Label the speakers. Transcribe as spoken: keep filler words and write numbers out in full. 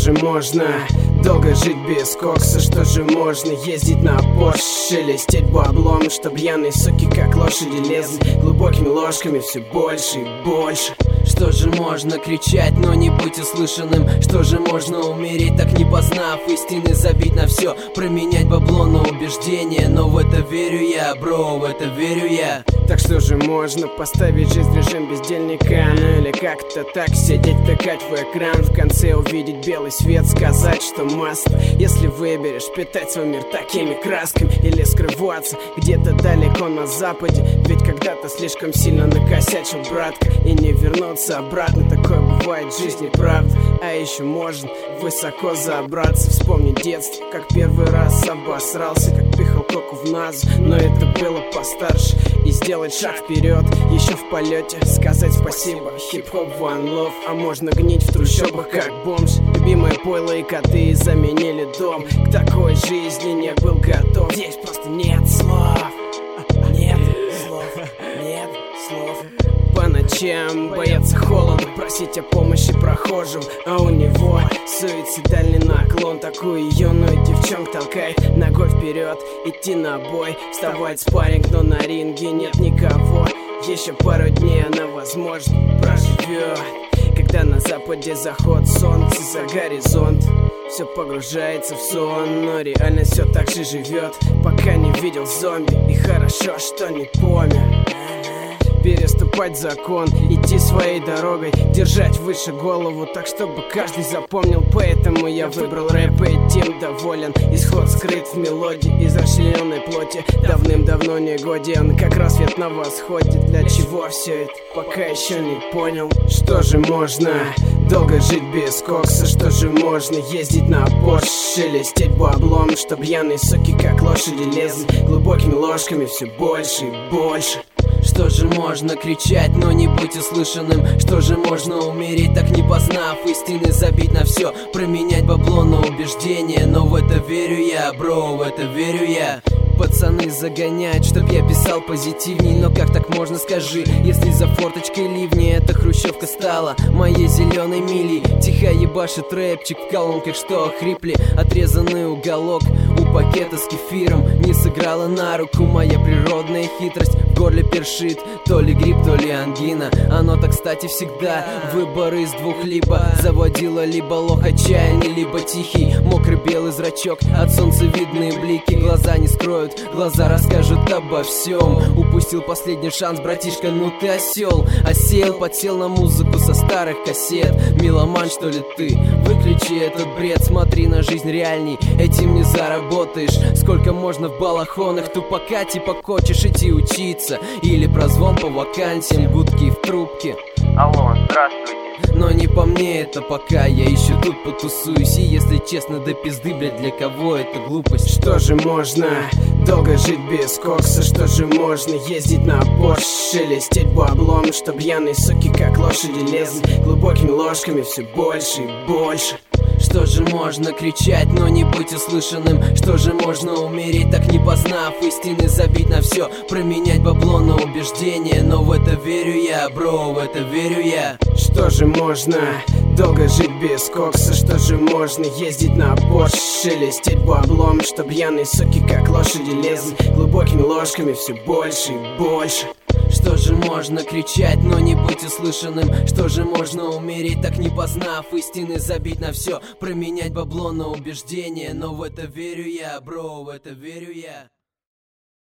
Speaker 1: же можно долго жить без кокса? Что же можно ездить на Порш, шелестеть баблом, чтоб пьяные суки как лошади лезли глубокими ложками все больше и больше?
Speaker 2: Что же можно кричать, но не быть услышанным? Что же можно умереть, так не познав истины, забить на все, променять бабло на убеждение? Но в это верю я, бро, в это верю я.
Speaker 1: Так что же можно поставить жизнь в режим бездельника? Ну или как-то так сидеть, тыкать в экран, в конце увидеть белый свет, сказать, что маст. Если выберешь питать свой мир такими красками или скрываться где-то далеко на западе, ведь когда-то слишком сильно накосячил, братка, и не вернуться обратно. Такое бывает в жизни, правда. А еще можно высоко забраться, вспомнить детство, как первый раз обосрался, как пихал коку в назу, но это было постарше. И сделать шаг вперед, еще в полете, сказать спасибо, хип-хоп, one love. А можно гнить в трущобах, как бомж. Любимое пойло и коты заменили дом. К такой жизни не был готов. Здесь просто нет слов. Нет слов, нет слов. По ночам боятся холода, просить о помощи прохожим, а у него суицидальный наклон. Такую юную девчонку толкает ногой вперед, идти на бой, вставать спарринг, но на ринге нет никого. Еще пару дней она, возможно, проживет. Когда на западе заход солнца за горизонт, все погружается в сон, но реальность все так же живет. Пока не видел зомби, и хорошо, что не помер. Переступать закон, идти своей дорогой, держать выше голову, так чтобы каждый запомнил. Поэтому я выбрал рэп и тем доволен. Исход скрыт в мелодии из расчлененной плоти. Давным-давно не годен, как рассвет на восходе. Для чего все это, пока еще не понял. Что же можно долго жить без кокса? Что же можно ездить на Порш, шелестеть баблом, чтоб пьяные суки как лошади лезли глубокими ложками все больше и больше?
Speaker 2: Что же можно кричать, но не быть услышанным? Что же можно умереть, так не познав истины, забить на все, променять бабло на убеждение? Но в это верю я, бро, в это верю я. Пацаны загоняют, чтоб я писал позитивней, но как так можно, скажи, если за форточкой ливни эта хрущевка стала моей зеленой милей? Тихо ебашит рэпчик в колонках, что охрипли, отрезанный уголок у пакета с кефиром не сыграла на руку моя природная хитрость. В горле першит, то ли грипп, то ли ангина. Оно так, кстати, всегда выбор из двух: либо заводила, либо лох отчаянный, либо тихий мокрый белый зрачок, от солнца видные блики. Глаза не скроют, глаза расскажут обо всем. Упустил последний шанс, братишка, ну ты осел. Осел, подсел на музыку со старых кассет. Меломан, что ли ты? Выключи этот бред, смотри на жизнь реальней, этим не заработаешь. Сколько можно в балахонах тупака типа хочешь идти учиться? Или прозвон по вакансиям, гудки в трубке.
Speaker 3: Алло, здравствуйте.
Speaker 2: Но не по мне это пока, я еще тут потусуюсь. И если честно, до пизды, блядь, для кого это глупость?
Speaker 1: Что же можно долго жить без кокса? Что же можно ездить на Порш, шелестеть баблом, чтоб пьяные суки как лошади лезли глубокими ложками все больше и больше?
Speaker 2: Что же можно кричать, но не быть услышанным? Что же можно умереть, так не познав истины, забить на все, променять бабло на убеждение? Но в это верю я, бро, в это верю я.
Speaker 1: Что же можно долго жить без кокса? Что же можно ездить на Порш, шелестеть баблом, чтоб пьяные суки как лошади лезли глубокими ложками все больше и больше?
Speaker 2: Что же можно кричать, но не быть услышанным? Что же можно умереть, так не познав истины, забить на все, променять бабло на убеждение? Но в это верю я, бро, в это верю я.